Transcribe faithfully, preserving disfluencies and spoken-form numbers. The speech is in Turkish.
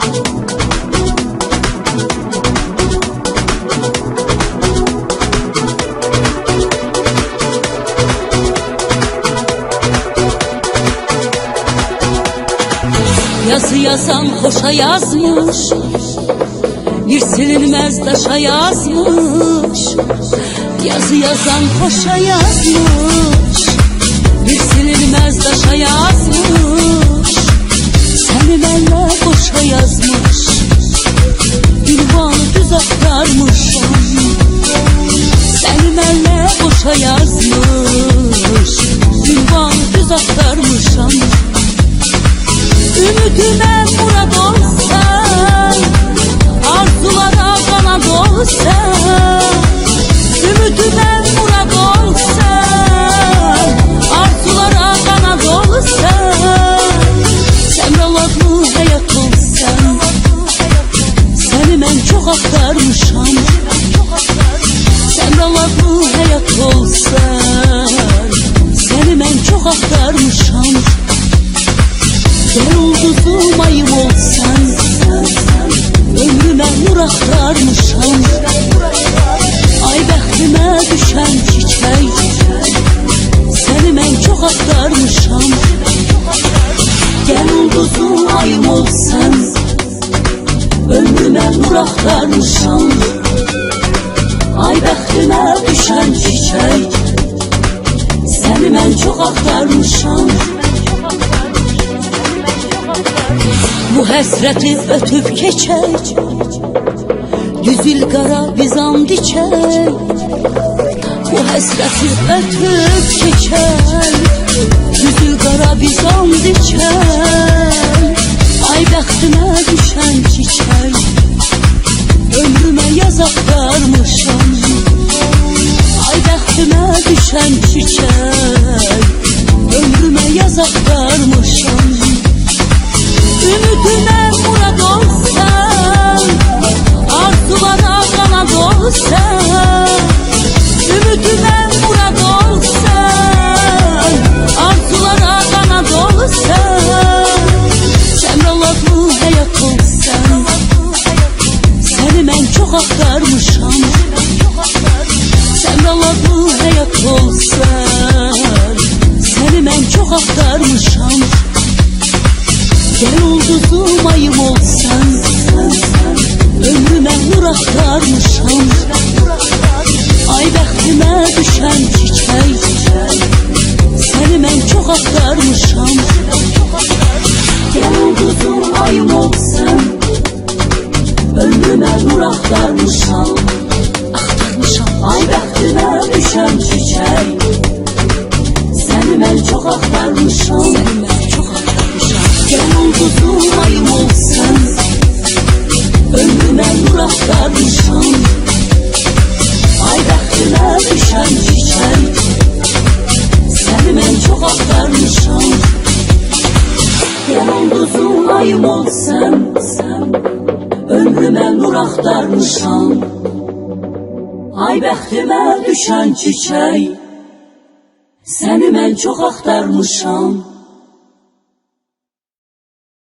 Yazı yazan hoşa yazmış, bir silinmez taşa yazmış. Yazı yazan hoşa yazmış, bir silinmez taşa yazmış. Seni benle boşa yazmış, ünvanı düz aktarmışam. Seni benle boşa yazmış, ünvanı düz aktarmışam. Ümidime murad olsan, arzulara kanat olsan. Ümidime murad olsan, arzulara kanat olsan. Semraladlı hayat olsan, seni ben çok aktarmışam. Semraladlı hayat olsan, seni ben çok aktarmışam. Gel ulduzum ayım olsan, ömrüme nur aktarmışam. Ay bəxtimə düşən çiçək, seni mən çok aktarmışam. Gel ulduzum ayım olsan, ömrüme nur aktarmışam. Ay bəxtimə düşən çiçək, seni mən çok aktarmışam. Bu həsrəti ötüb keçək, düzül qara bizan dikək. Bu həsrəti ötüb keçək, düzül qara bizan dikək. Ay bəxtimə düşən çiçək, ömrümə yaz axtarmışam. Ay bəxtimə düşən çiçək, ömrümə yaz axtarmışam. Ümidime murad olsan, arzulara kanat olsan. Ümidime murad olsan, arzulara kanat olsan. Semraladlı hayat olsan, seni ben çok aktarmışam. Semraladlı hayat olsan, seni ben çok aktarmışam. Gel ulduzum ayım olsan, ömrüme nur aktarmışam. Ay bəxtimə düşən çiçək, seni mən çok aktarmışam. Gel ulduzum ayım olsan, ömrüme nur aktarmışam. Ay bəxtimə düşən çiçək, seni mən çok aktarmışam. Gel ulduzum ayım olsan, ömrüme nur aktarmışam. Ay bəxtimə düşən çiçək, seni mən çok aktarmışam. Gel ulduzum ayım olsan, ömrüme nur aktarmışam. Ay bəxtimə düşən çiçək, seni mən çok aktarmışam.